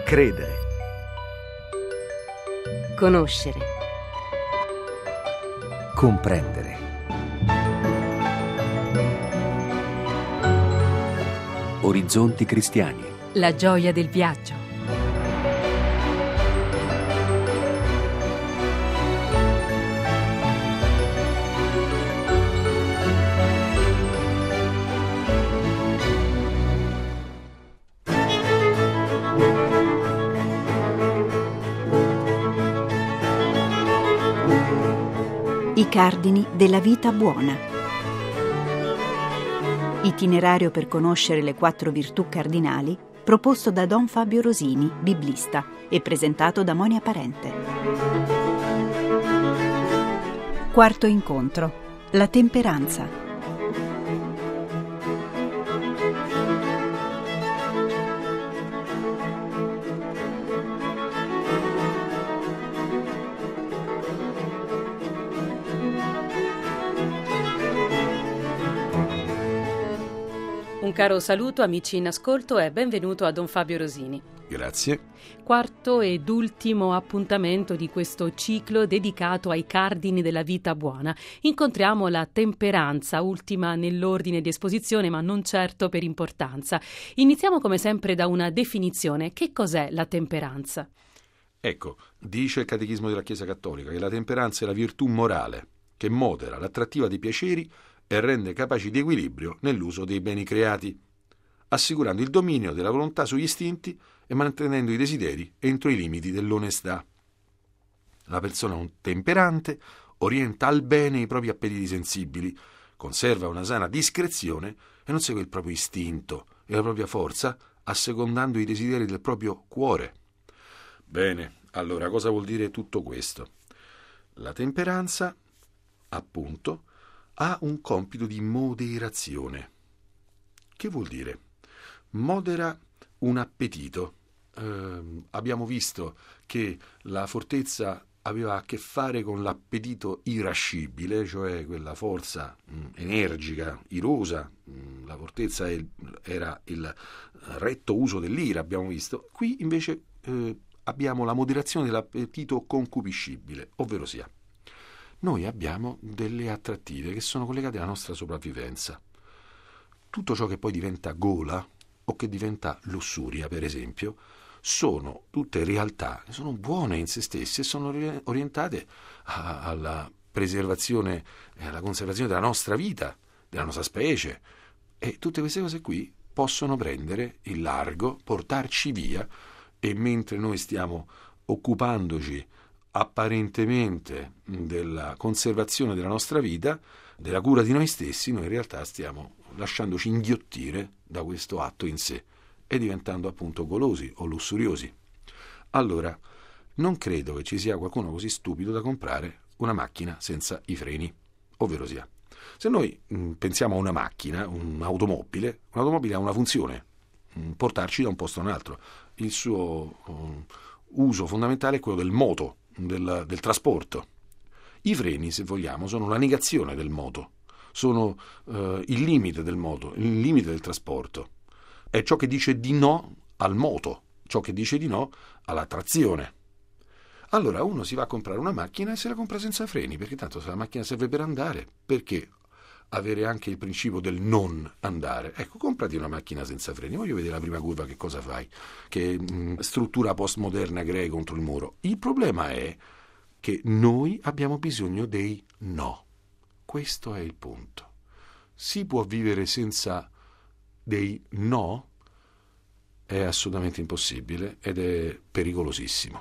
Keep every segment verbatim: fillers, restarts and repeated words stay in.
Credere. Conoscere. Comprendere. Orizzonti cristiani. La gioia del viaggio. I cardini della vita buona. Itinerario per conoscere le quattro virtù cardinali, proposto da Don Fabio Rosini, biblista, e presentato da Monia Parente. Quarto incontro: la temperanza. Un caro saluto amici in ascolto e benvenuto a Don Fabio Rosini. Grazie. Quarto ed ultimo appuntamento di questo ciclo dedicato ai cardini della vita buona. Incontriamo la temperanza, ultima nell'ordine di esposizione, ma non certo per importanza. Iniziamo come sempre da una definizione. Che cos'è la temperanza? Ecco, dice il Catechismo della Chiesa Cattolica che la temperanza è la virtù morale che modera l'attrattiva dei piaceri e rende capaci di equilibrio nell'uso dei beni creati, assicurando il dominio della volontà sugli istinti e mantenendo i desideri entro i limiti dell'onestà. La persona temperante orienta al bene i propri appetiti sensibili, conserva una sana discrezione e non segue il proprio istinto e la propria forza, assecondando i desideri del proprio cuore. Bene, allora cosa vuol dire tutto questo? La temperanza, appunto, ha un compito di moderazione. Che vuol dire? Modera un appetito. Eh, abbiamo visto che la fortezza aveva a che fare con l'appetito irascibile, cioè quella forza mh, energica, irosa. Mh, la fortezza è il, era il retto uso dell'ira, abbiamo visto. Qui invece eh, abbiamo la moderazione dell'appetito concupiscibile, ovvero sia noi abbiamo delle attrattive che sono collegate alla nostra sopravvivenza. Tutto ciò che poi diventa gola o che diventa lussuria, per esempio, sono tutte realtà che sono buone in se stesse e sono orientate a, alla preservazione e alla conservazione della nostra vita, della nostra specie. E tutte queste cose qui possono prendere il largo, portarci via, e mentre noi stiamo occupandoci apparentemente della conservazione della nostra vita, della cura di noi stessi, noi in realtà stiamo lasciandoci inghiottire da questo atto in sé e diventando appunto golosi o lussuriosi. Allora, non credo che ci sia qualcuno così stupido da comprare una macchina senza i freni, ovvero sia, se noi mh, pensiamo a una macchina, un'automobile, un'automobile ha una funzione, mh, portarci da un posto a un altro. Il suo uh, uso fondamentale è quello del moto, Del, del trasporto. I freni, se vogliamo, sono la negazione del moto, sono eh, il limite del moto, il limite del trasporto. È ciò che dice di no al moto, ciò che dice di no alla trazione. Allora uno si va a comprare una macchina e se la compra senza freni, perché tanto se la macchina serve per andare, perché avere anche il principio del non andare? Ecco, comprati una macchina senza freni, voglio vedere la prima curva che cosa fai, che mh, struttura postmoderna crei contro il muro. Il problema è che noi abbiamo bisogno dei no. Questo è il punto. Si può vivere senza dei no? È assolutamente impossibile ed è pericolosissimo.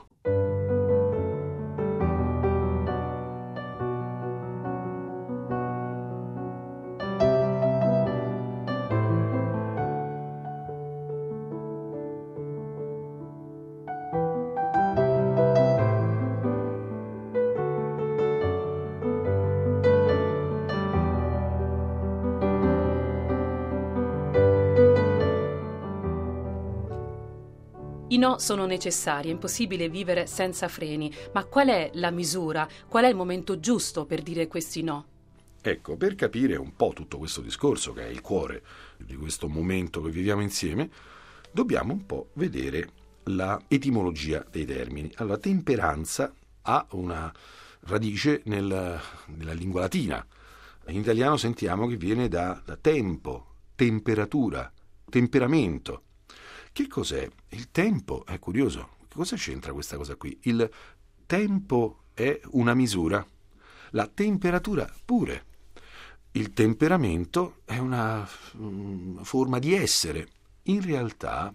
I no sono necessari, è impossibile vivere senza freni, ma qual è la misura, qual è il momento giusto per dire questi no? Ecco, per capire un po' tutto questo discorso, che è il cuore di questo momento che viviamo insieme, dobbiamo un po' vedere la etimologia dei termini. Allora, temperanza ha una radice nel, nella lingua latina. In italiano sentiamo che viene da, da tempo, temperatura, temperamento. Che cos'è? Il tempo è curioso. Cosa c'entra questa cosa qui? Il tempo è una misura, la temperatura pure. Il temperamento è una um, forma di essere. In realtà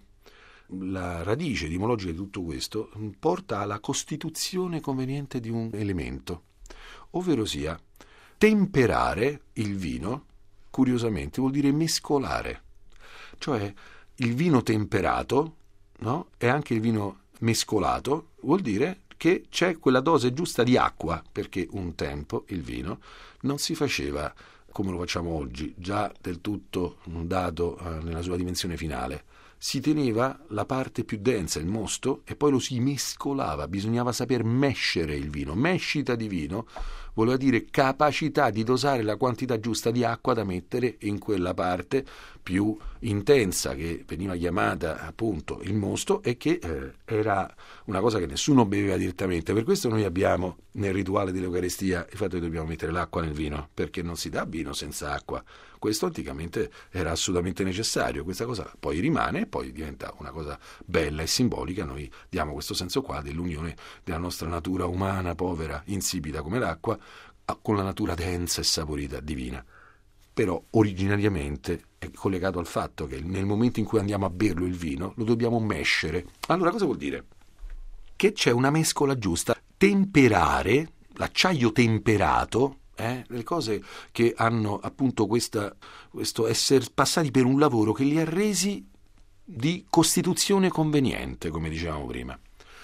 la radice etimologica di tutto questo porta alla costituzione conveniente di un elemento, ovvero sia temperare il vino, curiosamente vuol dire mescolare, cioè il vino temperato, no? E anche il vino mescolato vuol dire che c'è quella dose giusta di acqua, perché un tempo il vino non si faceva come lo facciamo oggi, già del tutto dato eh, nella sua dimensione finale. Si teneva la parte più densa, il mosto, e poi lo si mescolava, bisognava saper mescere il vino. Mescita di vino voleva dire capacità di dosare la quantità giusta di acqua da mettere in quella parte più intensa, che veniva chiamata appunto il mosto, e che eh, era una cosa che nessuno beveva direttamente. Per questo noi abbiamo nel rituale dell'Eucaristia il fatto che dobbiamo mettere l'acqua nel vino, perché non si dà vino senza acqua. Questo anticamente era assolutamente necessario. Questa cosa poi rimane e poi diventa una cosa bella e simbolica. Noi diamo questo senso qua dell'unione della nostra natura umana, povera, insipida come l'acqua, con la natura densa e saporita divina. Però originariamente è collegato al fatto che nel momento in cui andiamo a berlo il vino lo dobbiamo mescere. Allora cosa vuol dire? Che c'è una mescola giusta. Temperare, l'acciaio temperato, eh, le cose che hanno appunto questa, questo essere passati per un lavoro che li ha resi di costituzione conveniente, come dicevamo prima.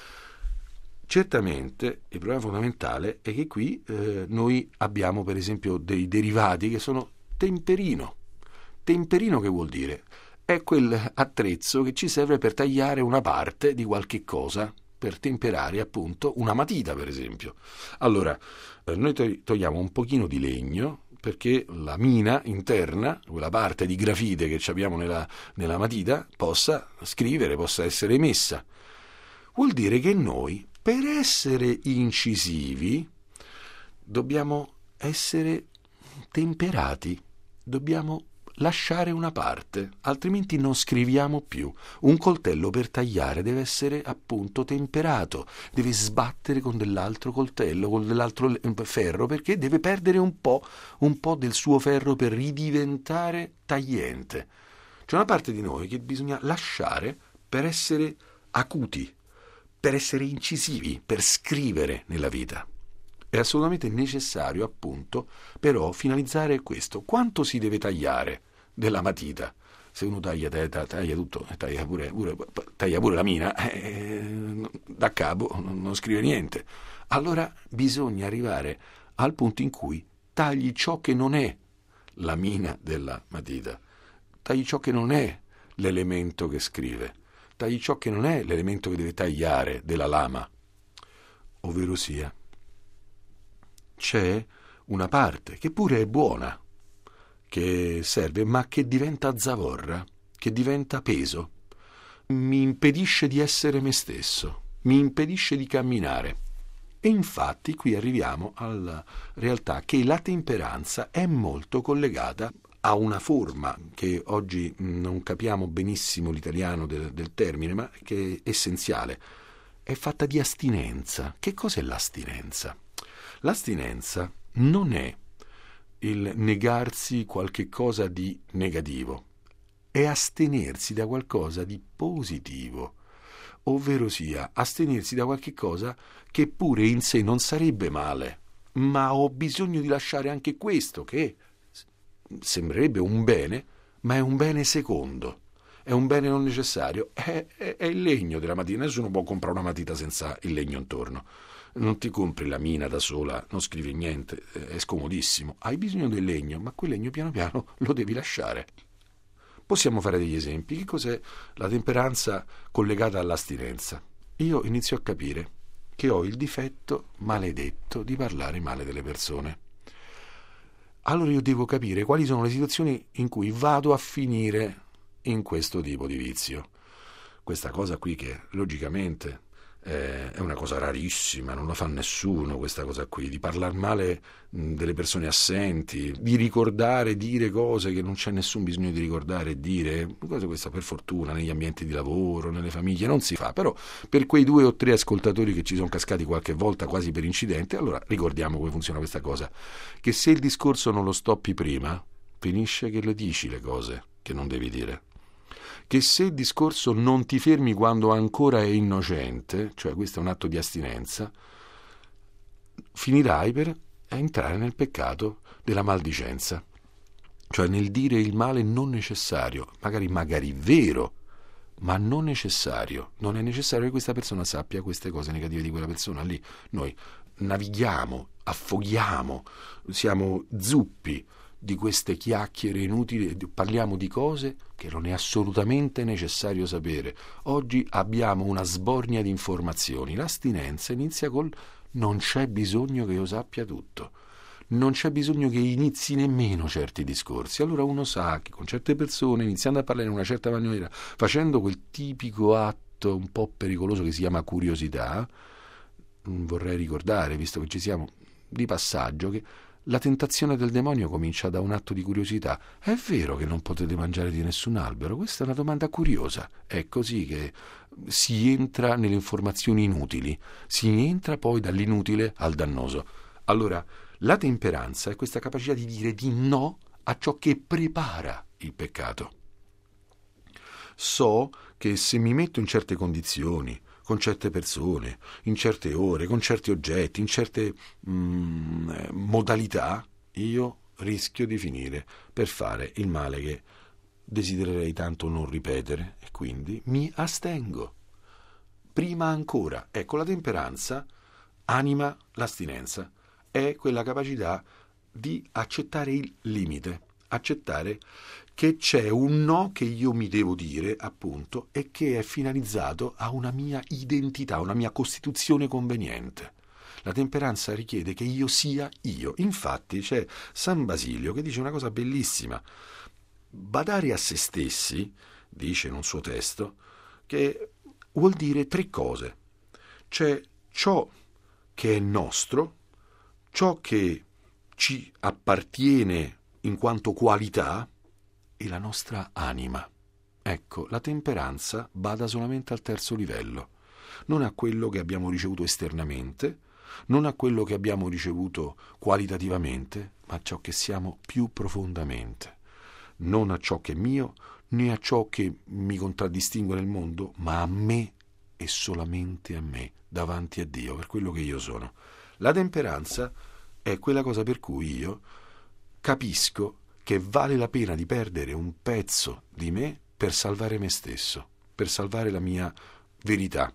Certamente il problema fondamentale è che qui eh, noi abbiamo per esempio dei derivati che sono temperino. Temperino che vuol dire? È quell'attrezzo che ci serve per tagliare una parte di qualche cosa, per temperare appunto una matita per esempio. Allora, eh, noi to- togliamo un pochino di legno perché la mina interna, quella parte di grafite che abbiamo nella, nella matita, possa scrivere, possa essere emessa. Vuol dire che noi, per essere incisivi, dobbiamo essere temperati, dobbiamo lasciare una parte, altrimenti non scriviamo più. Un coltello per tagliare deve essere appunto temperato, deve sbattere con dell'altro coltello, con dell'altro ferro, perché deve perdere un po', un po' del suo ferro per ridiventare tagliente. C'è una parte di noi che bisogna lasciare per essere acuti, per essere incisivi, per scrivere nella vita. È assolutamente necessario, appunto, però finalizzare questo. Quanto si deve tagliare della matita? Se uno taglia, taglia, taglia tutto, taglia pure, pure, taglia pure la mina, eh, da capo non scrive niente. Allora bisogna arrivare al punto in cui tagli ciò che non è la mina della matita, tagli ciò che non è l'elemento che scrive, tagli ciò che non è l'elemento che deve tagliare della lama, ovvero sia c'è una parte che pure è buona, che serve, ma che diventa zavorra, che diventa peso, mi impedisce di essere me stesso, mi impedisce di camminare. E infatti qui arriviamo alla realtà che la temperanza è molto collegata a una forma che oggi non capiamo benissimo l'italiano del, del termine, ma che è essenziale. È fatta di astinenza. Che cos'è l'astinenza? L'astinenza non è il negarsi qualche cosa di negativo, è astenersi da qualcosa di positivo, ovvero sia astenersi da qualche cosa che pure in sé non sarebbe male, ma ho bisogno di lasciare anche questo, che sembrerebbe un bene, ma è un bene secondo, è un bene non necessario, è, è, è il legno della matita. Nessuno può comprare una matita senza il legno intorno. Non ti compri la mina da sola, non scrivi niente, è scomodissimo. Hai bisogno del legno, ma quel legno piano piano lo devi lasciare. Possiamo fare degli esempi. Che cos'è la temperanza collegata all'astinenza? Io inizio a capire che ho il difetto maledetto di parlare male delle persone. Allora io devo capire quali sono le situazioni in cui vado a finire in questo tipo di vizio. questa cosa qui che logicamente eh, è una cosa rarissima, non la fa nessuno questa cosa qui, di parlare male mh, delle persone assenti, di ricordare, dire cose che non c'è nessun bisogno di ricordare e dire, cosa questa per fortuna negli ambienti di lavoro, nelle famiglie non si fa, però per quei due o tre ascoltatori che ci sono cascati qualche volta quasi per incidente, allora ricordiamo come funziona questa cosa, che se il discorso non lo stoppi prima, finisce che le dici le cose che non devi dire. Che se il discorso non ti fermi quando ancora è innocente, cioè questo è un atto di astinenza, finirai per entrare nel peccato della maldicenza, cioè nel dire il male non necessario, magari magari vero, ma non necessario. Non è necessario che questa persona sappia queste cose negative di quella persona. Lì noi navighiamo, affoghiamo, siamo zuppi di queste chiacchiere inutili, parliamo di cose che non è assolutamente necessario sapere. Oggi abbiamo una sbornia di informazioni. L'astinenza inizia col non c'è bisogno che io sappia tutto, non c'è bisogno che inizi nemmeno certi discorsi. Allora uno sa che con certe persone, iniziando a parlare in una certa maniera, facendo quel tipico atto un po' pericoloso che si chiama curiosità, vorrei ricordare, visto che ci siamo, di passaggio, che la tentazione del demonio comincia da un atto di curiosità. È vero che non potete mangiare di nessun albero? Questa è una domanda curiosa. È così che si entra nelle informazioni inutili, si entra poi dall'inutile al dannoso. Allora, la temperanza è questa capacità di dire di no a ciò che prepara il peccato. So che se mi metto in certe condizioni, con certe persone, in certe ore, con certi oggetti, in certe mm, modalità, io rischio di finire per fare il male che desidererei tanto non ripetere e quindi mi astengo. Prima ancora, ecco, la temperanza anima l'astinenza, è quella capacità di accettare il limite, accettare che c'è un no che io mi devo dire, appunto, e che è finalizzato a una mia identità, una mia costituzione conveniente. La temperanza richiede che io sia io. Infatti c'è San Basilio che dice una cosa bellissima. Badare a se stessi, dice in un suo testo, che vuol dire tre cose. C'è ciò che è nostro, ciò che ci appartiene in quanto qualità, e la nostra anima. Ecco, la temperanza bada solamente al terzo livello, non a quello che abbiamo ricevuto esternamente, non a quello che abbiamo ricevuto qualitativamente, ma a ciò che siamo più profondamente, non a ciò che è mio, né a ciò che mi contraddistingue nel mondo, ma a me e solamente a me, davanti a Dio, per quello che io sono. La temperanza è quella cosa per cui io capisco che vale la pena di perdere un pezzo di me per salvare me stesso, per salvare la mia verità.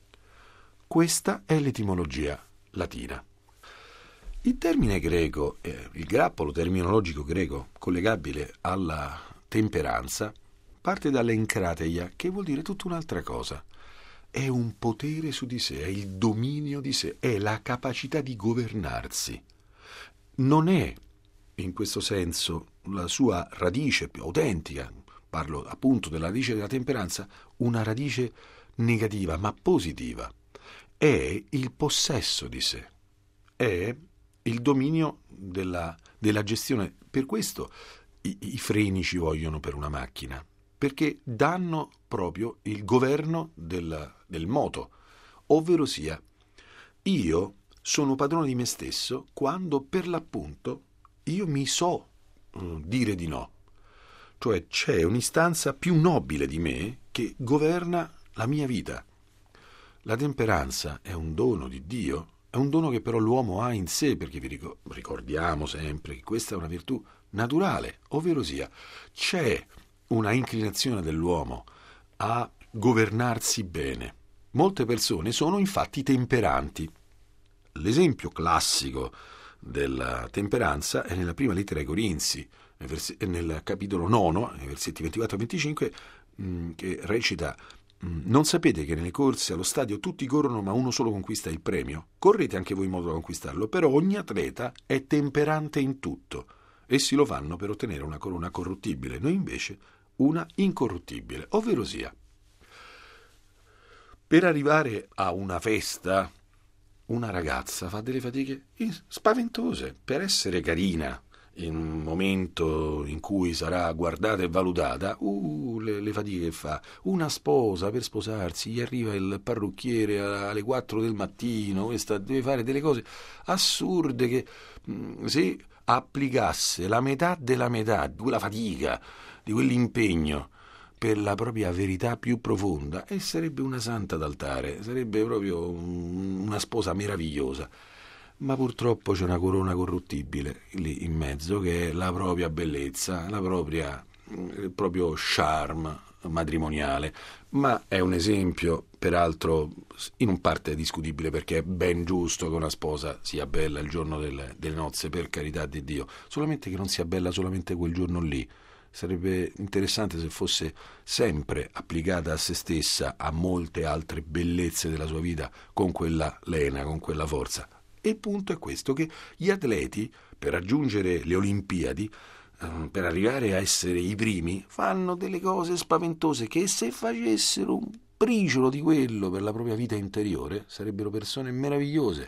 Questa è l'etimologia latina. Il termine greco, eh, il grappolo terminologico greco collegabile alla temperanza, parte dall'enkrateia, che vuol dire tutta un'altra cosa. È un potere su di sé, è il dominio di sé, è la capacità di governarsi. Non è, in questo senso, la sua radice più autentica, parlo appunto della radice della temperanza, una radice negativa ma positiva. È il possesso di sé, è il dominio della, della gestione. Per questo i, i freni ci vogliono per una macchina, perché danno proprio il governo del, del moto, ovvero sia io sono padrone di me stesso quando per l'appunto io mi so uh, dire di no, cioè c'è un'istanza più nobile di me che governa la mia vita. La temperanza è un dono di Dio, è un dono che però l'uomo ha in sé, perché vi ricordiamo sempre che questa è una virtù naturale, ovvero sia c'è una inclinazione dell'uomo a governarsi bene. Molte persone sono infatti temperanti. L'esempio classico della temperanza è nella prima lettera ai Corinzi, nel, vers- nel capitolo nono, nei versetti ventiquattro e venticinque, mh, che recita: non sapete che nelle corse allo stadio tutti corrono ma uno solo conquista il premio? Correte anche voi in modo da conquistarlo, però ogni atleta è temperante in tutto. Essi lo fanno per ottenere una corona corruttibile, noi invece una incorruttibile, ovvero sia Per arrivare a una festa, una ragazza fa delle fatiche spaventose per essere carina. In un momento in cui sarà guardata e valutata, uh, le, le fatiche che fa. Una sposa per sposarsi, gli arriva il parrucchiere alle quattro del mattino, questa deve fare delle cose assurde che mh, se applicasse la metà della metà di quella fatica, di quell'impegno per la propria verità più profonda, e sarebbe una santa d'altare, sarebbe proprio un, una sposa meravigliosa. Ma purtroppo c'è una corona corruttibile lì in mezzo, che è la propria bellezza, la propria, il proprio charme matrimoniale. Ma è un esempio, peraltro, in un parte discutibile, perché è ben giusto che una sposa sia bella il giorno delle, delle nozze, per carità di Dio, solamente che non sia bella solamente quel giorno lì. Sarebbe interessante se fosse sempre applicata a se stessa, a molte altre bellezze della sua vita, con quella lena, con quella forza. E il punto è questo, che gli atleti, per raggiungere le Olimpiadi, eh, per arrivare a essere i primi, fanno delle cose spaventose che, se facessero un briciolo di quello per la propria vita interiore, sarebbero persone meravigliose.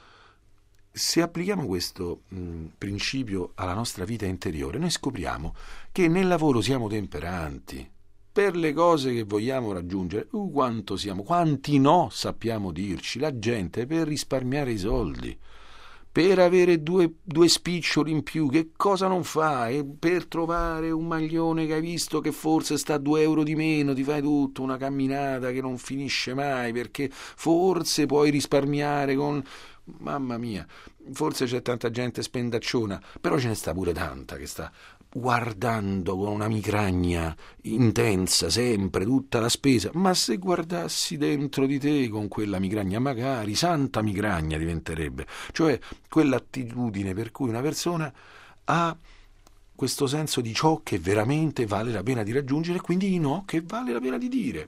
Se applichiamo questo mh, principio alla nostra vita interiore, noi scopriamo che nel lavoro siamo temperanti. Per le cose che vogliamo raggiungere, uh, quanto siamo, quanti no sappiamo dirci. La gente, per risparmiare i soldi, per avere due, due spiccioli in più, che cosa non fa? E per trovare un maglione che hai visto che forse sta a due euro di meno, ti fai tutta una camminata che non finisce mai, perché forse puoi risparmiare con... Mamma mia, forse c'è tanta gente spendacciona, però ce ne sta pure tanta che sta guardando con una migragna intensa sempre tutta la spesa. Ma se guardassi dentro di te con quella migragna, magari santa migragna diventerebbe, cioè quell'attitudine per cui una persona ha questo senso di ciò che veramente vale la pena di raggiungere, e quindi di no che vale la pena di dire.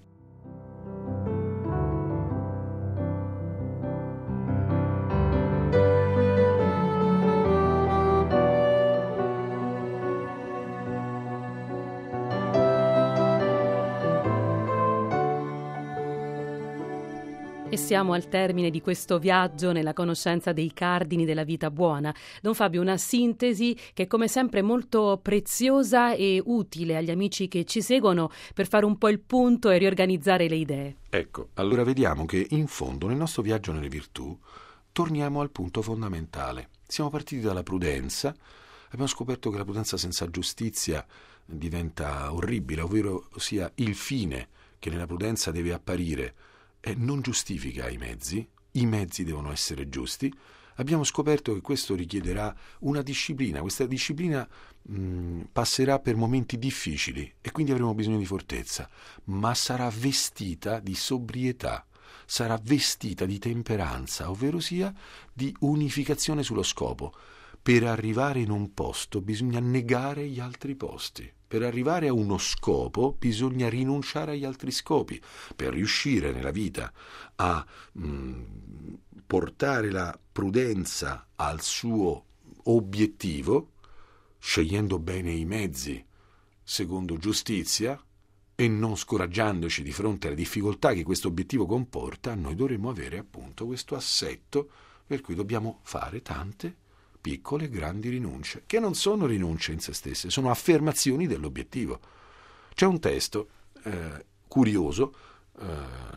E siamo al termine di questo viaggio nella conoscenza dei cardini della vita buona. Don Fabio, una sintesi che è come sempre molto preziosa e utile agli amici che ci seguono per fare un po' il punto e riorganizzare le idee. Ecco, allora vediamo che in fondo nel nostro viaggio nelle virtù torniamo al punto fondamentale. Siamo partiti dalla prudenza, abbiamo scoperto che la prudenza senza giustizia diventa orribile, ovvero sia il fine che nella prudenza deve apparire e non giustifica i mezzi, i mezzi devono essere giusti. Abbiamo scoperto che questo richiederà una disciplina, questa disciplina mh, passerà per momenti difficili e quindi avremo bisogno di fortezza, ma sarà vestita di sobrietà, sarà vestita di temperanza, ovvero sia di unificazione sullo scopo. Per arrivare in un posto bisogna negare gli altri posti. Per arrivare a uno scopo bisogna rinunciare agli altri scopi. Per riuscire nella vita a mh, portare la prudenza al suo obiettivo, scegliendo bene i mezzi secondo giustizia e non scoraggiandoci di fronte alle difficoltà che questo obiettivo comporta, noi dovremmo avere appunto questo assetto per cui dobbiamo fare tante piccole e grandi rinunce, che non sono rinunce in se stesse, sono affermazioni dell'obiettivo. C'è un testo eh, curioso eh,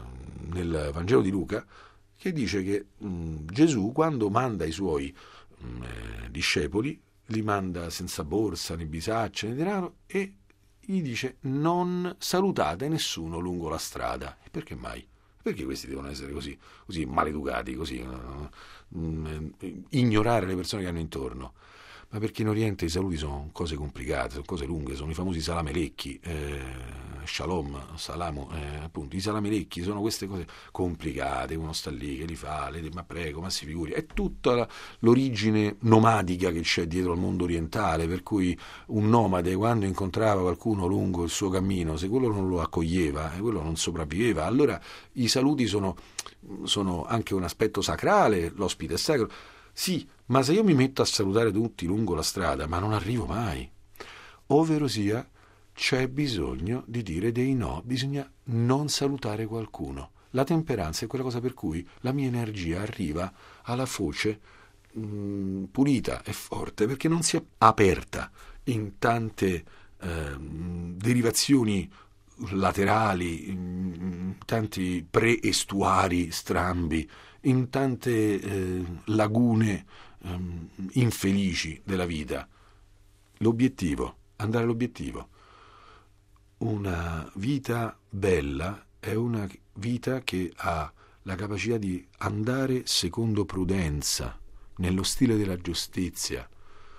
nel Vangelo di Luca che dice che mh, Gesù, quando manda i suoi mh, eh, discepoli, li manda senza borsa, né bisacce, né denaro, e gli dice: non salutate nessuno lungo la strada. E perché mai? Perché questi devono essere così, così maleducati, così uh, um, ignorare le persone che hanno intorno? Ma perché in Oriente i saluti sono cose complicate, sono cose lunghe, sono i famosi salamelecchi, eh, shalom, salamo, eh, appunto, i salamelecchi sono queste cose complicate, uno sta lì che li fa, le, ma prego, ma si figuri, è tutta la, l'origine nomadica che c'è dietro al mondo orientale, per cui un nomade, quando incontrava qualcuno lungo il suo cammino, se quello non lo accoglieva, e quello non sopravviveva, allora i saluti sono, sono anche un aspetto sacrale, l'ospite è sacro. Sì, ma se io mi metto a salutare tutti lungo la strada, ma non arrivo mai. Ovvero sia, c'è bisogno di dire dei no, bisogna non salutare qualcuno. La temperanza è quella cosa per cui la mia energia arriva alla foce mh, pulita e forte, perché non si è aperta in tante eh, derivazioni laterali, in tanti pre-estuari strambi, in tante eh, lagune eh, infelici della vita. L'obiettivo, andare all'obiettivo. Una vita bella è una vita che ha la capacità di andare secondo prudenza, nello stile della giustizia,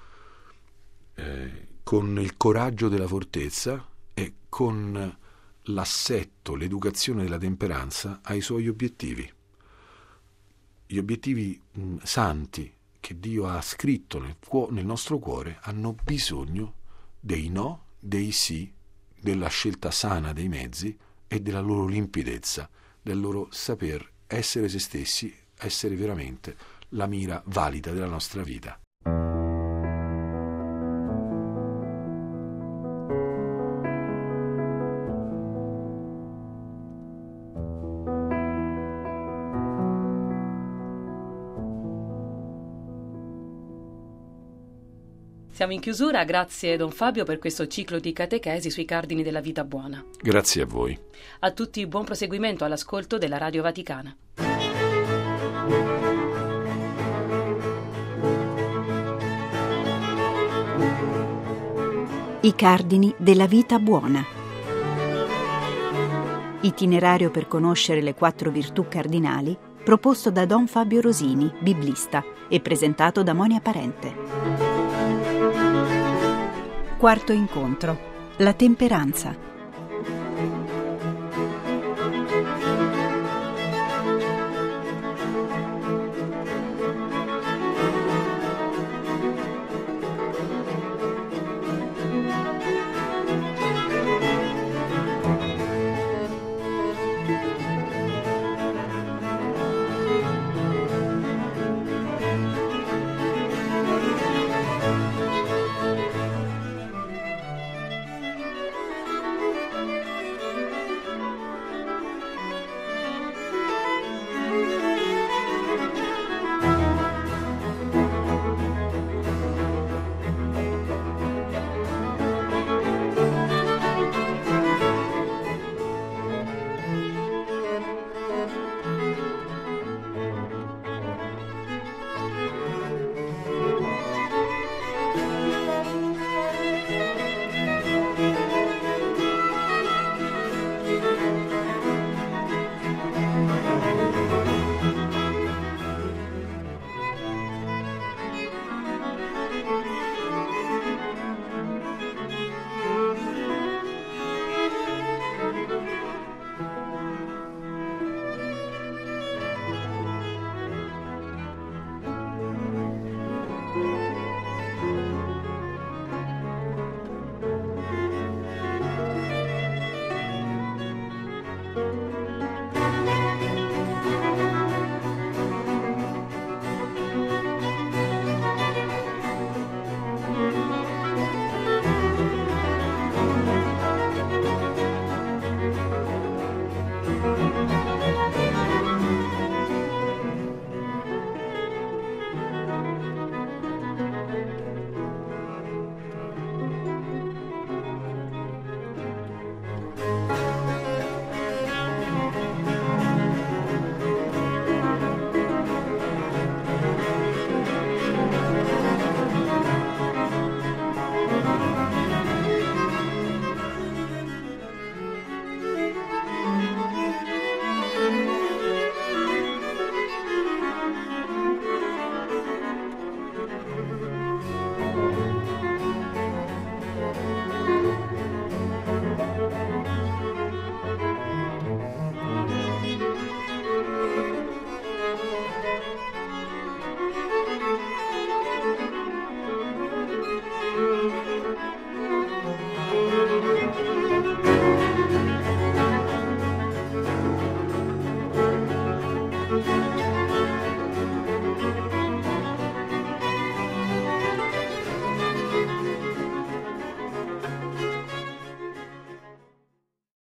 eh, con il coraggio della fortezza e con l'assetto, l'educazione della temperanza ai suoi obiettivi. Gli obiettivi mh, santi che Dio ha scritto nel, cuo- nel nostro cuore hanno bisogno dei no, dei sì, della scelta sana dei mezzi e della loro limpidezza, del loro saper essere se stessi, essere veramente la mira valida della nostra vita. Siamo in chiusura, grazie Don Fabio per questo ciclo di catechesi sui cardini della vita buona. Grazie a voi. A tutti buon proseguimento all'ascolto della Radio Vaticana. I cardini della vita buona. Itinerario per conoscere le quattro virtù cardinali, proposto da Don Fabio Rosini, biblista, e presentato da Monia Parente. Quarto incontro. La temperanza.